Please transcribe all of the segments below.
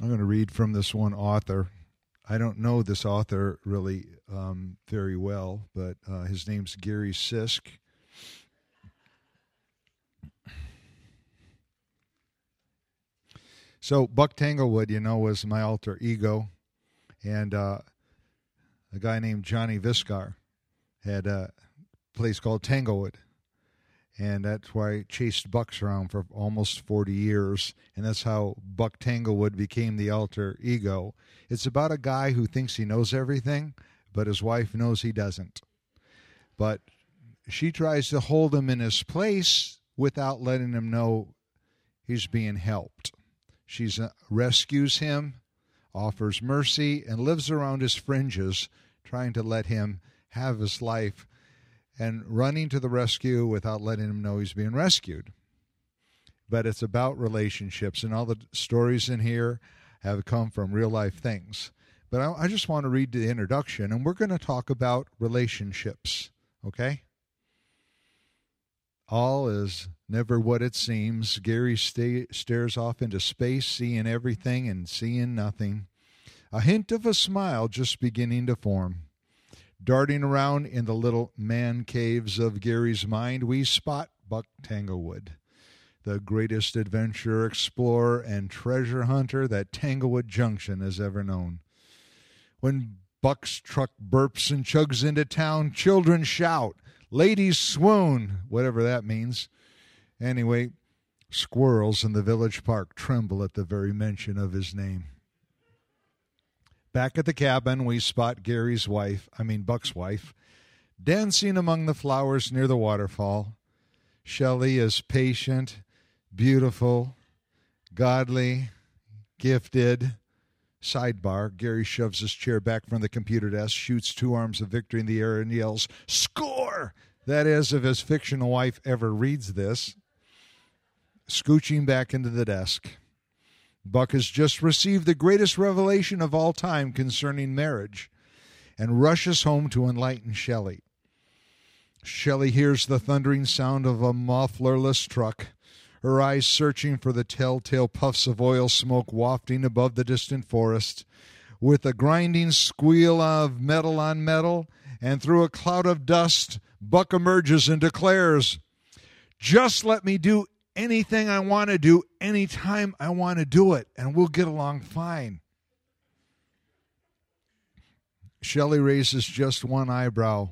I'm going to read from this one author. I don't know this author really very well, but his name's Gary Sisk. So Buck Tanglewood, was my alter ego, and a guy named Johnny Viscar had a place called Tanglewood, and that's why I chased bucks around for almost 40 years, and that's how Buck Tanglewood became the alter ego. It's about a guy who thinks he knows everything, but his wife knows he doesn't. But she tries to hold him in his place without letting him know he's being helped. She rescues him, offers mercy, and lives around his fringes, trying to let him have his life and running to the rescue without letting him know he's being rescued. But it's about relationships, and all the stories in here have come from real-life things. But I just want to read the introduction, and we're going to talk about relationships, okay? All is never what it seems. Gary stares off into space, seeing everything and seeing nothing. A hint of a smile just beginning to form. Darting around in the little man caves of Gary's mind, we spot Buck Tanglewood, the greatest adventurer, explorer, and treasure hunter that Tanglewood Junction has ever known. When Buck's truck burps and chugs into town, children shout, ladies swoon, whatever that means. Anyway, squirrels in the village park tremble at the very mention of his name. Back at the cabin, we spot Buck's wife, dancing among the flowers near the waterfall. Shelley is patient, beautiful, godly, gifted. Sidebar, Gary shoves his chair back from the computer desk, shoots two arms of victory in the air, and yells, "Score!" That is, if his fictional wife ever reads this. Scooching back into the desk. Buck has just received the greatest revelation of all time concerning marriage and rushes home to enlighten Shelley. Shelley hears the thundering sound of a mufflerless truck, her eyes searching for the telltale puffs of oil smoke wafting above the distant forest. With a grinding squeal of metal on metal, and through a cloud of dust, Buck emerges and declares, "Just let me do anything I want to do anytime I want to do it, and we'll get along fine." Shelley raises just one eyebrow.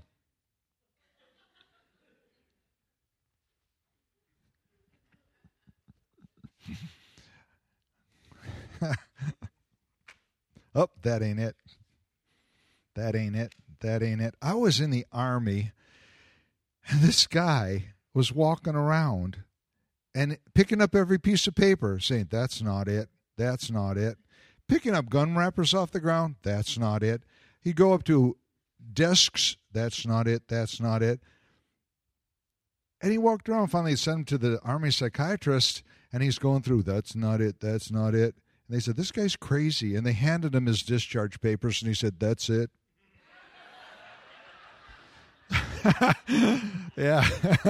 Oh, that ain't it. That ain't it. That ain't it. I was in the Army, and this guy was walking around and picking up every piece of paper, saying, "That's not it. That's not it." Picking up gun wrappers off the ground, "That's not it." He'd go up to desks, "That's not it. That's not it." And he walked around, finally sent him to the Army psychiatrist, and he's going through, "That's not it. That's not it." And they said, "This guy's crazy." And they handed him his discharge papers, and he said, "That's it." Yeah.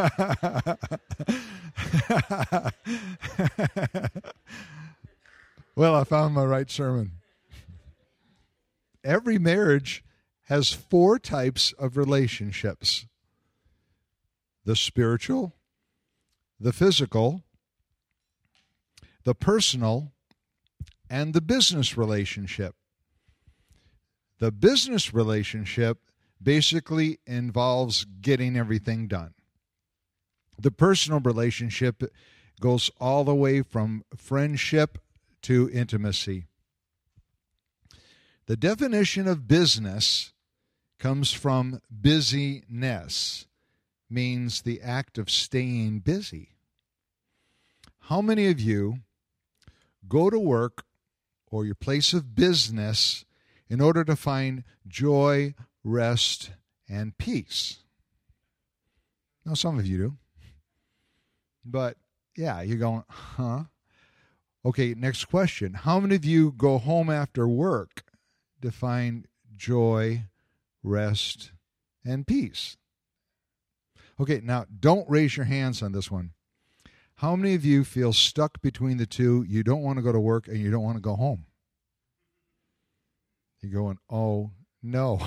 Well, I found my right sermon. Every marriage has 4 types of relationships: the spiritual, the physical, the personal, and the business relationship. The business relationship basically involves getting everything done. The personal relationship goes all the way from friendship to intimacy. The definition of business comes from busyness, means the act of staying busy. How many of you go to work or your place of business in order to find joy, rest, and peace? Now, some of you do. But, yeah, you're going, huh? Okay, next question. How many of you go home after work to find joy, rest, and peace? Okay, now, don't raise your hands on this one. How many of you feel stuck between the two? You don't want to go to work and you don't want to go home. You're going, oh, no.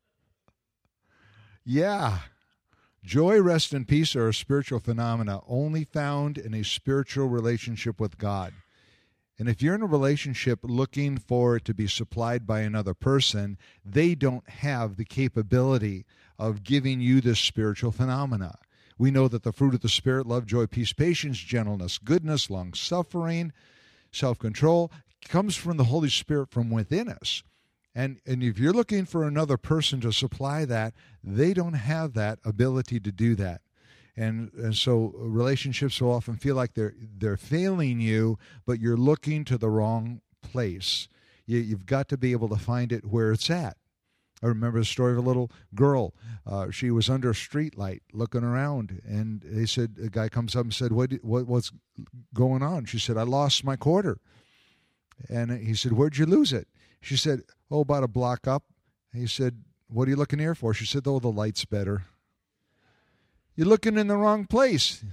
Yeah. Joy, rest, and peace are a spiritual phenomena only found in a spiritual relationship with God. And if you're in a relationship looking for it to be supplied by another person, they don't have the capability of giving you this spiritual phenomena. We know that the fruit of the Spirit, love, joy, peace, patience, gentleness, goodness, long-suffering, self-control, comes from the Holy Spirit from within us. And if you're looking for another person to supply that, they don't have that ability to do that. And so relationships will often feel like they're failing you, but you're looking to the wrong place. You've got to be able to find it where it's at. I remember the story of a little girl. She was under a street light looking around, and they said, a guy comes up and said, what's going on? She said, I lost my quarter. And he said, where'd you lose it? She said, oh, about a block up. He said, what are you looking here for? She said, oh, the light's better. You're looking in the wrong place.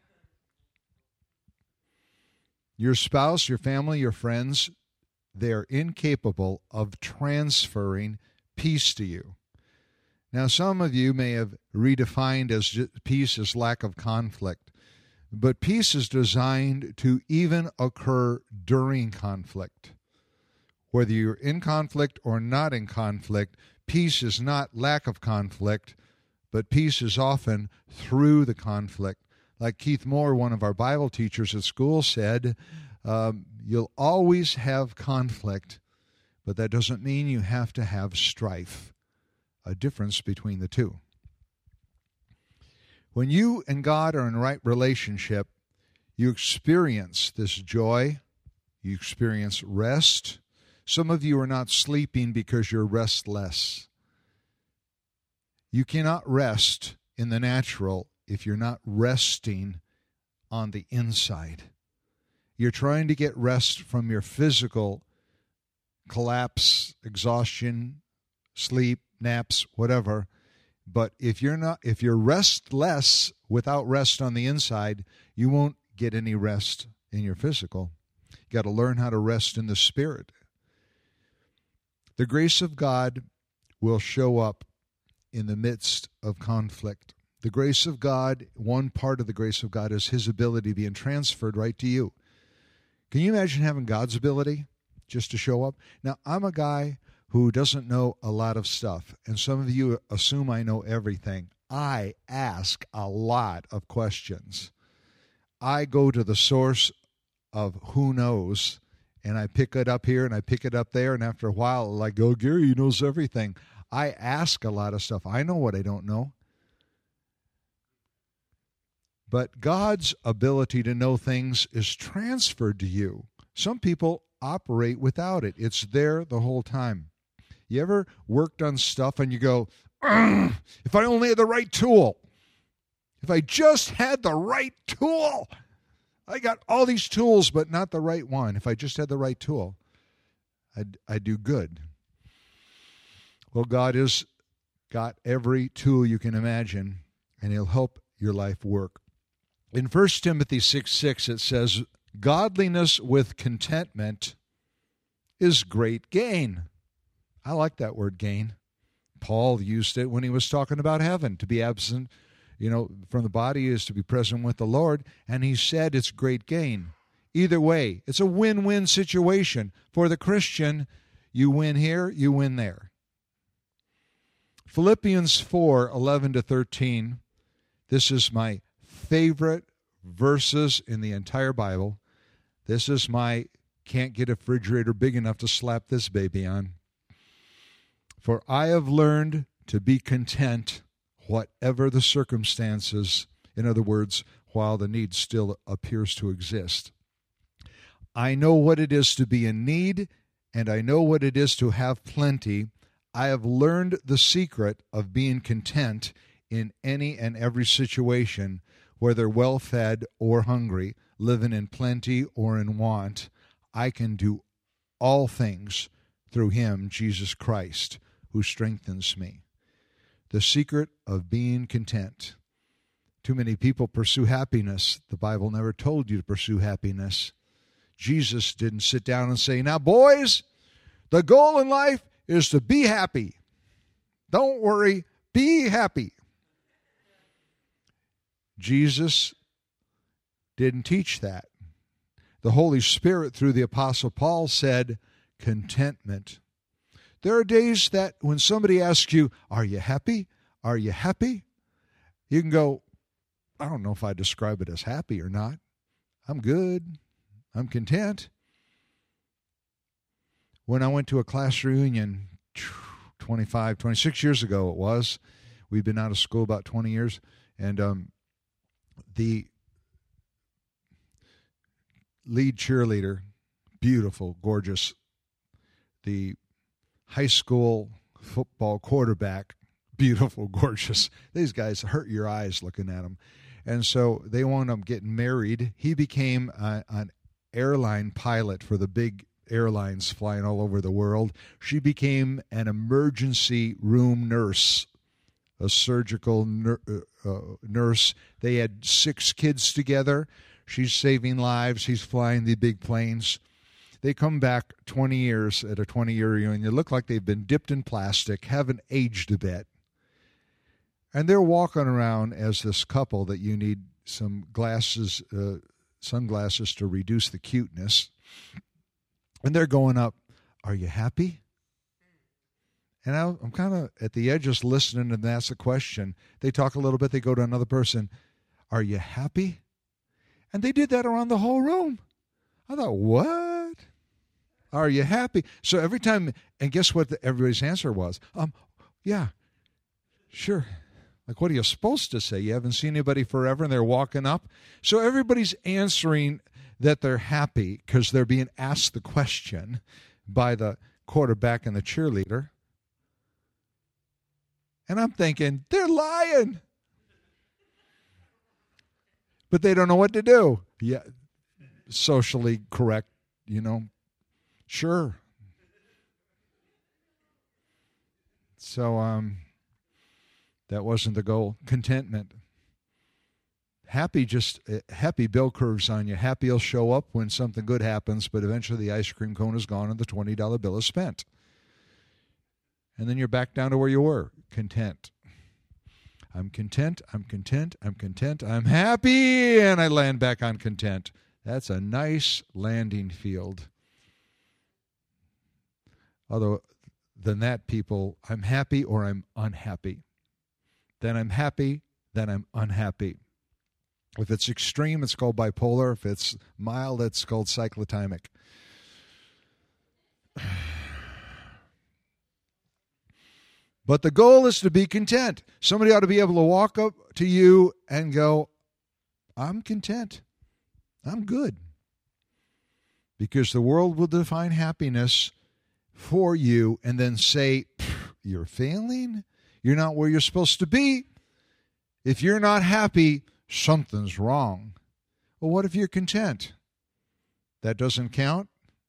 Your spouse, your family, your friends, they're incapable of transferring peace to you. Now, some of you may have redefined as peace as lack of conflict, but peace is designed to even occur during conflict. Whether you're in conflict or not in conflict, peace is not lack of conflict, but peace is often through the conflict. Like Keith Moore, one of our Bible teachers at school, said, you'll always have conflict, but that doesn't mean you have to have strife. A difference between the two. When you and God are in right relationship, you experience this joy, you experience rest. Some of you are not sleeping because you're restless. You cannot rest in the natural if you're not resting on the inside. You're trying to get rest from your physical collapse, exhaustion, sleep, naps, whatever. But if you're restless without rest on the inside, you won't get any rest in your physical. You got to learn how to rest in the Spirit. The grace of God will show up in the midst of conflict. The grace of God, one part of the grace of God is His ability being transferred right to you. Can you imagine having God's ability just to show up? Now, I'm a guy who doesn't know a lot of stuff, and some of you assume I know everything. I ask a lot of questions. I go to the source of who knows, and I pick it up here and I pick it up there, and after a while, I go, Gary, he knows everything. I ask a lot of stuff. I know what I don't know. But God's ability to know things is transferred to you. Some people operate without it. It's there the whole time. You ever worked on stuff and you go, if I only had the right tool. If I just had the right tool. I got all these tools, but not the right one. If I just had the right tool, I'd do good. Well, God has got every tool you can imagine, and He'll help your life work. In 1 Timothy 6:6, it says, godliness with contentment is great gain. I like that word, gain. Paul used it when he was talking about heaven. To be absent, from the body is to be present with the Lord. And he said it's great gain. Either way, it's a win-win situation. For the Christian, you win here, you win there. Philippians 4:11-13. This is my favorite verses in the entire Bible. This is my can't get a refrigerator big enough to slap this baby on. For I have learned to be content, whatever the circumstances. In other words, while the need still appears to exist. I know what it is to be in need, and I know what it is to have plenty. I have learned the secret of being content in any and every situation, whether well-fed or hungry, living in plenty or in want. I can do all things through Him, Jesus Christ, who strengthens me. The secret of being content. Too many people pursue happiness. The Bible never told you to pursue happiness. Jesus didn't sit down and say, now, boys, the goal in life is to be happy. Don't worry, be happy. Jesus didn't teach that. The Holy Spirit, through the Apostle Paul, said contentment. There are days that when somebody asks you, are you happy? Are you happy? You can go, I don't know if I describe it as happy or not. I'm good. I'm content. When I went to a class reunion 26 years ago it was, we've been out of school about 20 years, and the lead cheerleader, beautiful, gorgeous, the high school football quarterback, beautiful, gorgeous. These guys hurt your eyes looking at them. And so they wound up getting married. He became an airline pilot for the big airlines flying all over the world. She became an emergency room nurse, a surgical nurse. They had 6 kids together. She's saving lives. He's flying the big planes. They come back 20 years at a 20-year reunion. They look like they've been dipped in plastic, haven't aged a bit. And they're walking around as this couple that you need some sunglasses to reduce the cuteness. And they're going up, are you happy? And I'm kind of at the edge just listening, and that's the question. They talk a little bit. They go to another person, are you happy? And they did that around the whole room. I thought, what? Are you happy? So every time, and guess what everybody's answer was? Yeah, sure. Like, what are you supposed to say? You haven't seen anybody forever, and they're walking up. So everybody's answering that they're happy because they're being asked the question by the quarterback and the cheerleader. And I'm thinking, they're lying. But they don't know what to do. Yeah, socially correct, sure. So, that wasn't the goal. Contentment. Happy bill curves on you. Happy will show up when something good happens, but eventually the ice cream cone is gone and the $20 bill is spent. And then you're back down to where you were. Content. I'm content, I'm content, I'm content, I'm happy, and I land back on content. That's a nice landing field. Other than that, people, I'm happy or I'm unhappy. Then I'm happy, then I'm unhappy. If it's extreme, it's called bipolar. If it's mild, it's called cyclotimic. But the goal is to be content. Somebody ought to be able to walk up to you and go, I'm content. I'm good. Because the world will define happiness for you and then say, you're failing? You're not where you're supposed to be. If you're not happy, something's wrong. Well, what if you're content? That doesn't count?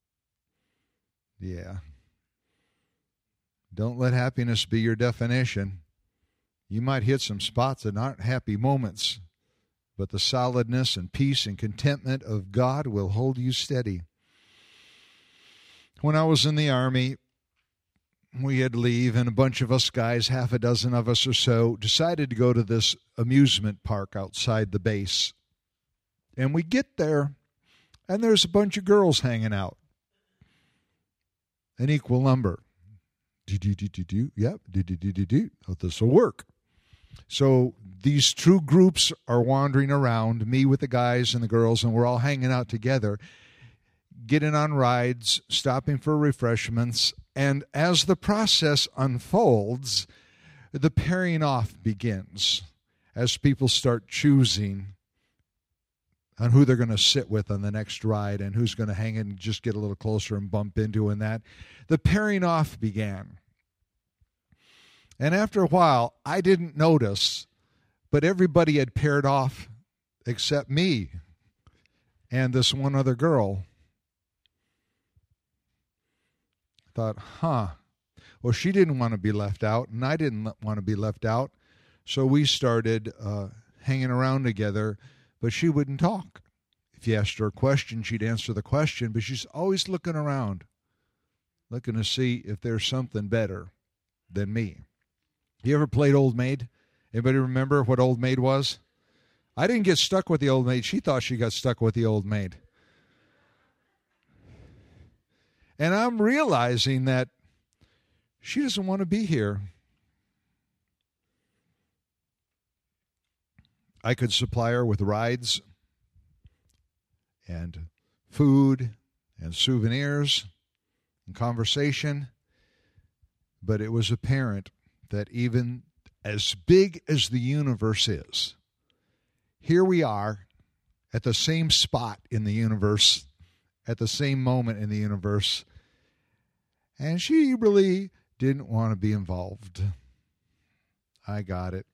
Yeah. Don't let happiness be your definition. You might hit some spots that aren't happy moments, but the solidness and peace and contentment of God will hold you steady. When I was in the Army, we had to leave, and a bunch of us guys, half a dozen of us or so, decided to go to this amusement park outside the base. And we get there, and there's a bunch of girls hanging out. An equal number. Yep. Oh, this will work. So these two groups are wandering around, me with the guys and the girls, and we're all hanging out together, getting on rides, stopping for refreshments. And as the process unfolds, the pairing off begins as people start choosing on who they're going to sit with on the next ride and who's going to hang in and just get a little closer and bump into and that. The pairing off began. And after a while, I didn't notice, but everybody had paired off except me and this one other girl. I thought, well, she didn't want to be left out, and I didn't want to be left out. So we started hanging around together, but she wouldn't talk. If you asked her a question, she'd answer the question, but she's always looking around. looking to see if there's something better than me. You ever played Old Maid? Anybody remember what Old Maid was? I didn't get stuck with the Old Maid. She thought she got stuck with the Old Maid. And I'm realizing that she doesn't want to be here. I could supply her with rides and food and souvenirs and conversation, but it was apparent that even as big as the universe is, here we are at the same spot in the universe, at the same moment in the universe, and she really didn't want to be involved. I got it.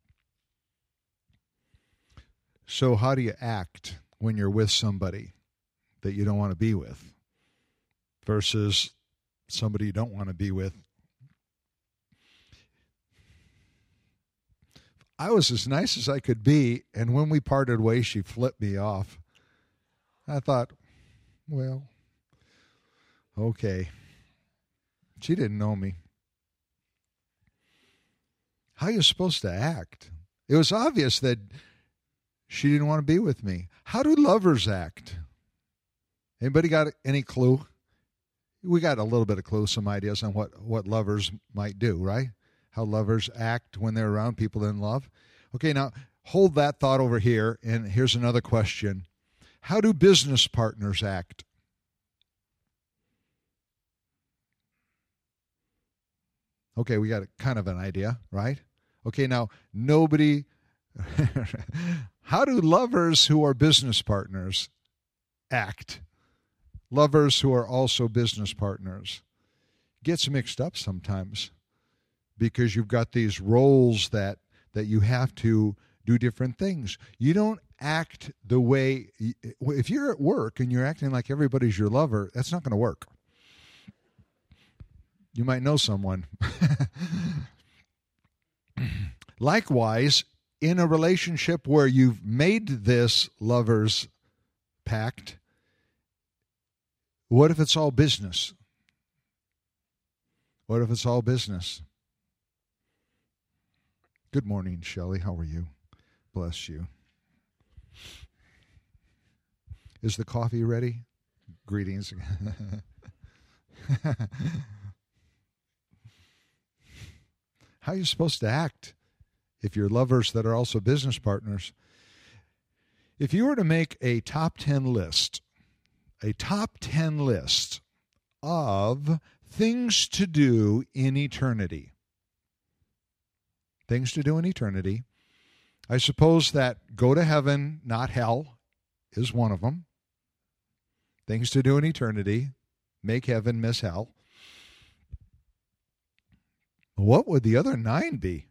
So how do you act when you're with somebody that you don't want to be with versus somebody you don't want to be with? I was as nice as I could be, and when we parted ways, she flipped me off. I thought, well, okay. She didn't know me. How are you supposed to act? It was obvious that she didn't want to be with me. How do lovers act? Anybody got any clue? We got a little bit of clue, some ideas on what lovers might do, right? How lovers act when they're around people in love. Okay, now hold that thought over here, and here's another question. How do business partners act? Okay, we got kind of an idea, right? Okay, now nobody... How do lovers who are business partners act? Lovers who are also business partners. Gets mixed up sometimes because you've got these roles that you have to do different things. You don't act the way... If you're at work and you're acting like everybody's your lover, that's not going to work. You might know someone. Likewise, in a relationship where you've made this lover's pact, what if it's all business? What if it's all business? Good morning, Shelley. How are you? Bless you. Is the coffee ready? Greetings. How are you supposed to act if you're lovers that are also business partners? If you were to make a top 10 list of things to do in eternity, I suppose that go to heaven, not hell, is one of them. Things to do in eternity, make heaven, miss hell. What would the other 9 be?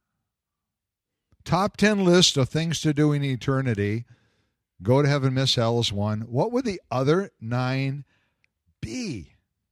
Top 10 list of things to do in eternity. Go to heaven, miss hell is one. What would the other 9 be?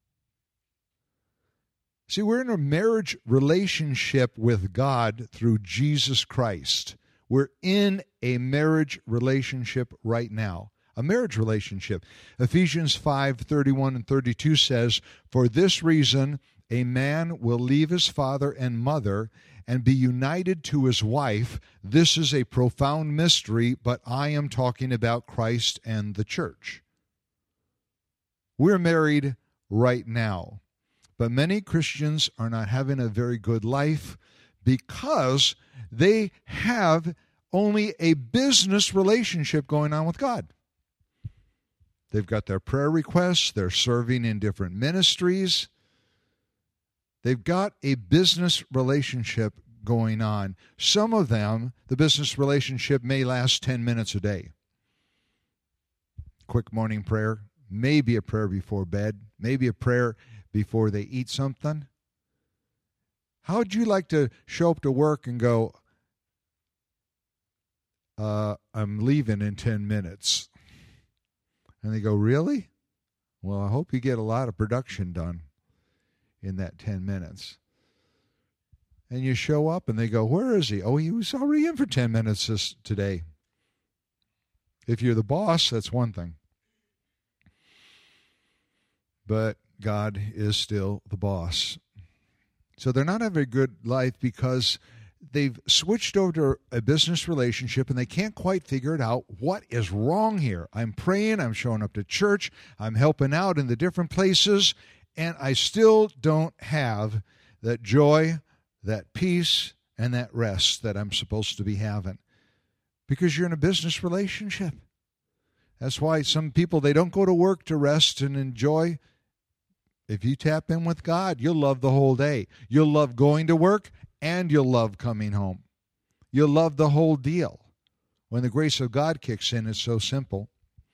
See, we're in a marriage relationship with God through Jesus Christ. We're in a marriage relationship right now. A marriage relationship. Ephesians 5:31 and 32 says, "For this reason a man will leave his father and mother and be united to his wife." This is a profound mystery, but I am talking about Christ and the church. We're married right now, but many Christians are not having a very good life because they have only a business relationship going on with God. They've got their prayer requests, they're serving in different ministries. They've got a business relationship going on. Some of them, the business relationship may last 10 minutes a day. Quick morning prayer, maybe a prayer before bed, maybe a prayer before they eat something. How would you like to show up to work and go, I'm leaving in 10 minutes? And they go, really? Well, I hope you get a lot of production done in that 10 minutes. And you show up and they go, where is he? Oh, he was already in for 10 minutes today. If you're the boss, that's one thing. But God is still the boss. So they're not having a good life because they've switched over to a business relationship and they can't quite figure it out. What is wrong here? I'm praying, I'm showing up to church, I'm helping out in the different places, and I still don't have that joy, that peace, and that rest that I'm supposed to be having. Because you're in a business relationship. That's why some people, they don't go to work to rest and enjoy. If you tap in with God, you'll love the whole day. You'll love going to work and you'll love coming home. You'll love the whole deal. When the grace of God kicks in, it's so simple.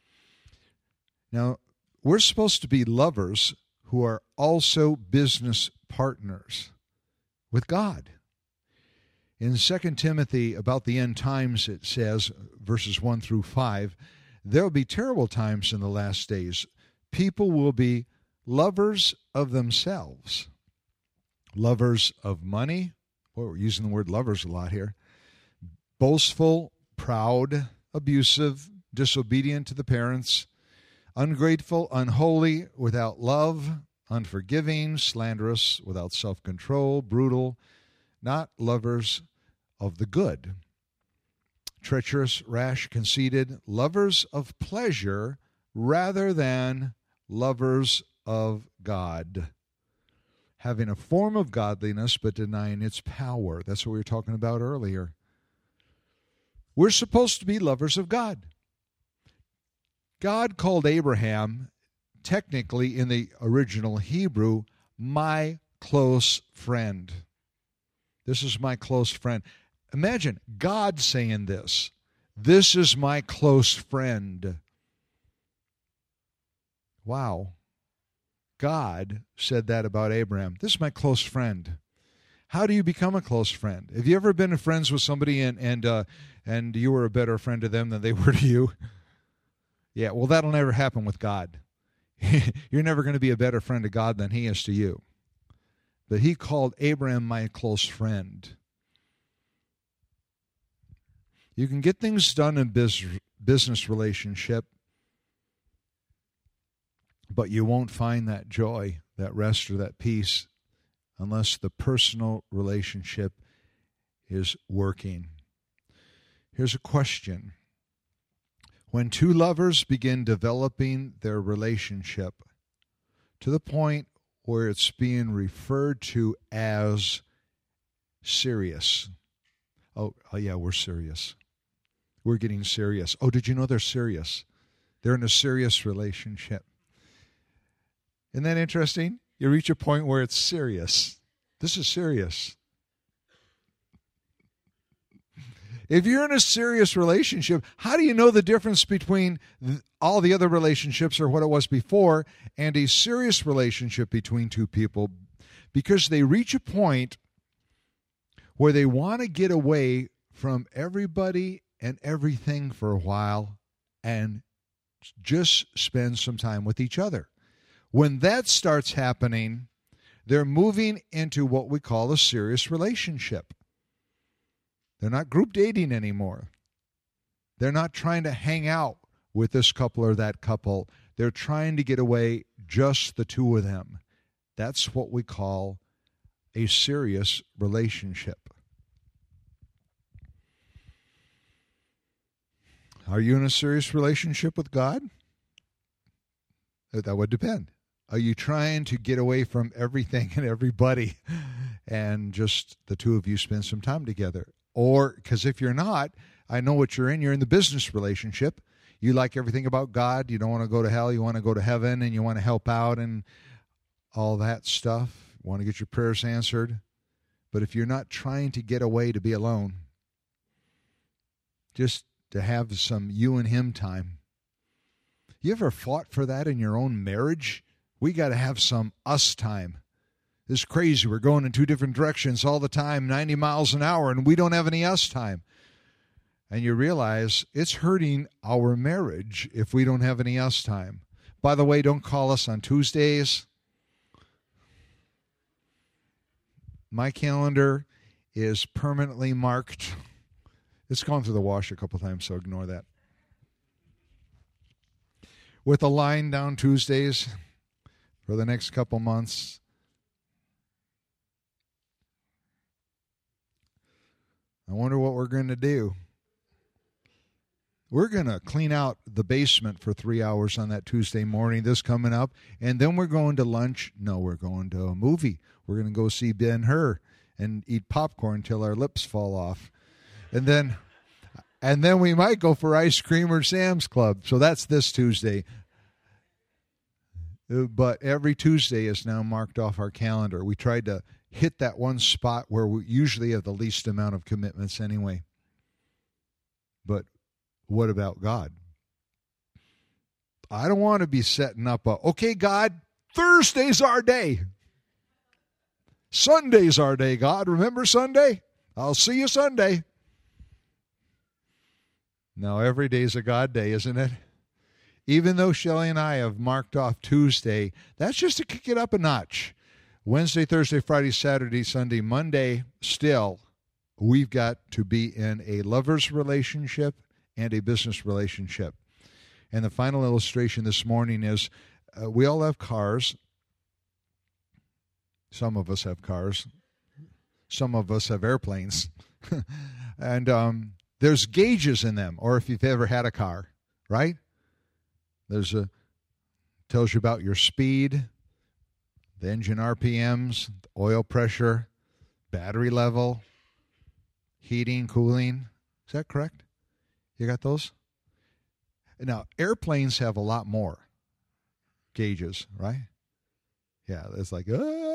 Now, we're supposed to be lovers who are also business partners with God. In 2 Timothy, about the end times, it says, verses 1 through 5, there will be terrible times in the last days. People will be lovers of themselves, lovers of money. Boy, we're using the word lovers a lot here. Boastful, proud, abusive, disobedient to the parents, ungrateful, unholy, without love, unforgiving, slanderous, without self-control, brutal, not lovers of the good, treacherous, rash, conceited, lovers of pleasure rather than lovers of God, having a form of godliness but denying its power. That's what we were talking about earlier. We're supposed to be lovers of God. God called Abraham, technically in the original Hebrew, my close friend. This is my close friend. Imagine God saying this. This is my close friend. Wow. God said that about Abraham. This is my close friend. How do you become a close friend? Have you ever been friends with somebody and you were a better friend to them than they were to you? Yeah, well, that'll never happen with God. You're never going to be a better friend to God than he is to you. But he called Abraham my close friend. You can get things done in business relationship, but you won't find that joy, that rest, or that peace unless the personal relationship is working. Here's a question. When two lovers begin developing their relationship to the point where it's being referred to as serious. Oh yeah, we're serious. We're getting serious. Oh, did you know they're serious? They're in a serious relationship. Isn't that interesting? You reach a point where it's serious. This is serious. If you're in a serious relationship, how do you know the difference between all the other relationships or what it was before and a serious relationship between two people? Because they reach a point where they want to get away from everybody and everything for a while and just spend some time with each other. When that starts happening, they're moving into what we call a serious relationship. They're not group dating anymore. They're not trying to hang out with this couple or that couple. They're trying to get away, just the two of them. That's what we call a serious relationship. Are you in a serious relationship with God? That would depend. Are you trying to get away from everything and everybody and just the two of you spend some time together? Or, because if you're not, I know what you're in. You're in the business relationship. You like everything about God. You don't want to go to hell. You want to go to heaven, and you want to help out and all that stuff. You want to get your prayers answered. But if you're not trying to get away to be alone, just to have some you and him time. You ever fought for that in your own marriage? We got to have some us time. This is crazy. We're going in two different directions all the time, 90 miles an hour, and we don't have any us time. And you realize it's hurting our marriage if we don't have any us time. By the way, don't call us on Tuesdays. My calendar is permanently marked. It's gone through the wash a couple times, so ignore that. With a line down Tuesdays. for the next couple months. I wonder what we're going to do. We're going to clean out the basement for 3 hours on that Tuesday morning, this coming up, and then we're going to lunch. No, we're going to a movie. We're going to go see Ben-Hur and eat popcorn till our lips fall off. And then we might go for ice cream or Sam's Club. So that's this Tuesday. But every Tuesday is now marked off our calendar. We tried to hit that one spot where we usually have the least amount of commitments anyway. But what about God? I don't want to be setting up okay, God, Thursday's our day. Sunday's our day, God. Remember Sunday? I'll see you Sunday. No, every day's a God day, isn't it? Even though Shelley and I have marked off Tuesday, that's just to kick it up a notch. Wednesday, Thursday, Friday, Saturday, Sunday, Monday, still, we've got to be in a lover's relationship and a business relationship. And the final illustration this morning is we all have cars. Some of us have cars. Some of us have airplanes. And there's gauges in them, or if you've ever had a car, right? Tells you about your speed, the engine RPMs, the oil pressure, battery level, heating, cooling. Is that correct? You got those? Now, airplanes have a lot more gauges, right? Yeah, it's like,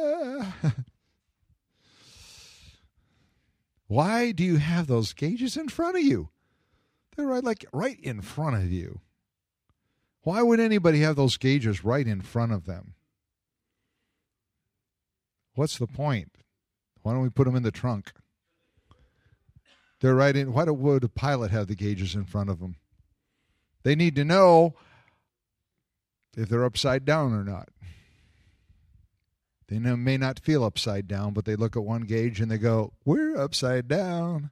Why do you have those gauges in front of you? They're right in front of you. Why would anybody have those gauges right in front of them? What's the point? Why don't we put them in the trunk? They're right in. Why would a pilot have the gauges in front of them? They need to know if they're upside down or not. They may not feel upside down, but they look at one gauge and they go, we're upside down.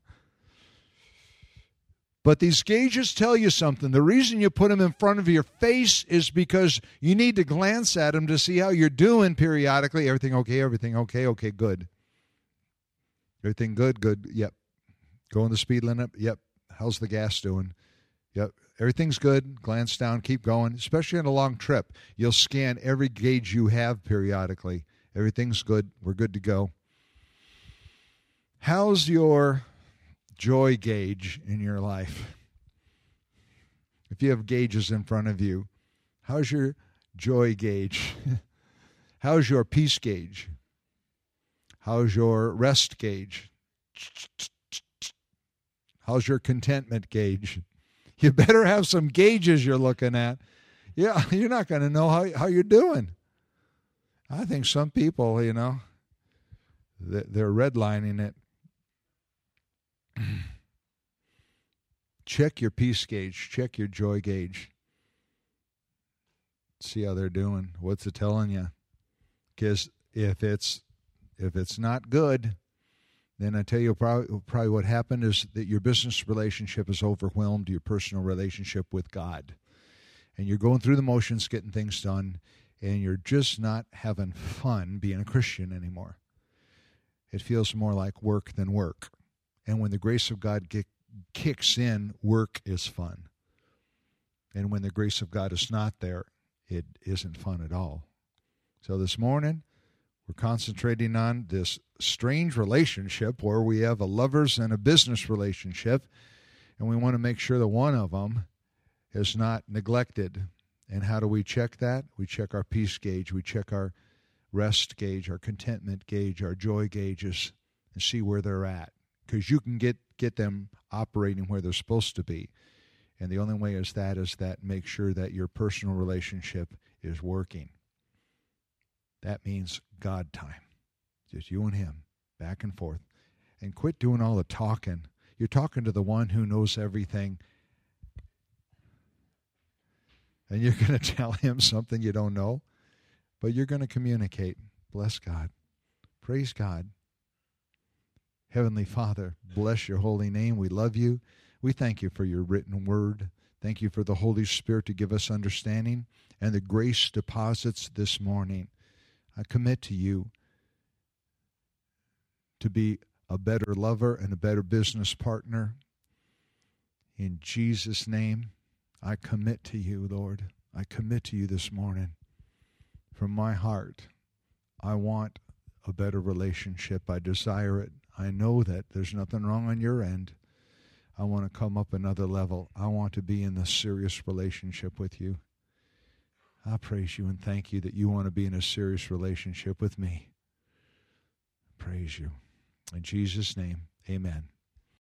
But these gauges tell you something. The reason you put them in front of your face is because you need to glance at them to see how you're doing periodically. Everything okay? Everything okay? Okay, good. Everything good? Good. Yep. Going the speed limit? Yep. How's the gas doing? Yep. Everything's good. Glance down. Keep going. Especially on a long trip. You'll scan every gauge you have periodically. Everything's good. We're good to go. How's your joy gauge in your life? If you have gauges in front of you, how's your joy gauge? How's your peace gauge? How's your rest gauge? How's your contentment gauge? You better have some gauges you're looking at. Yeah, you're not going to know how you're doing. I think some people, they're redlining it. Check your peace gauge. Check your joy gauge. See how they're doing. What's it telling you? Because if it's not good, then I tell you probably what happened is that your business relationship has overwhelmed your personal relationship with God. And you're going through the motions, getting things done, and you're just not having fun being a Christian anymore. It feels more like work than work. And when the grace of God kicks in, work is fun. And when the grace of God is not there, it isn't fun at all. So this morning, we're concentrating on this strange relationship where we have a lovers and a business relationship, and we want to make sure that one of them is not neglected. And how do we check that? We check our peace gauge. We check our rest gauge, our contentment gauge, our joy gauges, and see where they're at. Because you can get them operating where they're supposed to be. And the only way is that make sure that your personal relationship is working. That means God time. Just you and him, back and forth. And quit doing all the talking. You're talking to the one who knows everything. And you're going to tell him something you don't know. But you're going to communicate. Bless God. Praise God. Heavenly Father, bless your holy name. We love you. We thank you for your written word Thank you for the Holy Spirit to give us understanding and the grace deposits this morning. I commit to you to be a better lover and a better business partner. In Jesus' name, I commit to you, Lord. I commit to you this morning. From my heart, I want a better relationship. I desire it. I know that there's nothing wrong on your end. I want to come up another level. I want to be in a serious relationship with you. I praise you and thank you that you want to be in a serious relationship with me. Praise you. In Jesus' name, amen.